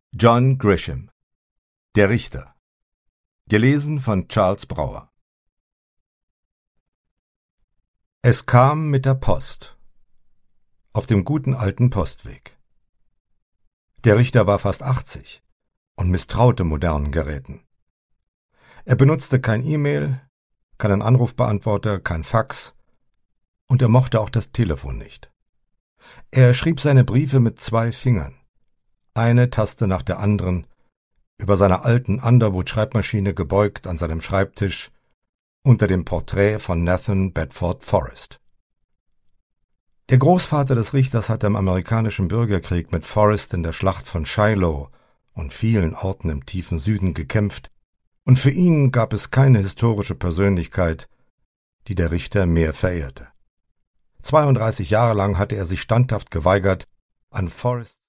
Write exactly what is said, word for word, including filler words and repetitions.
John Grisham. Der Richter. Gelesen von Charles Brauer. Es kam mit der Post. Auf dem guten alten Postweg. Der Richter war fast achtzig und misstraute modernen Geräten. Er benutzte kein E-Mail, keinen Anrufbeantworter, kein Fax, und er mochte auch das Telefon nicht. Er schrieb seine Briefe mit zwei Fingern, eine Taste nach der anderen, über seiner alten Underwood-Schreibmaschine gebeugt an seinem Schreibtisch, unter dem Porträt von Nathan Bedford Forrest. Der Großvater des Richters hatte im amerikanischen Bürgerkrieg mit Forrest in der Schlacht von Shiloh und vielen Orten im tiefen Süden gekämpft, und für ihn gab es keine historische Persönlichkeit, die der Richter mehr verehrte. zweiunddreißig Jahre lang hatte er sich standhaft geweigert, an Forrests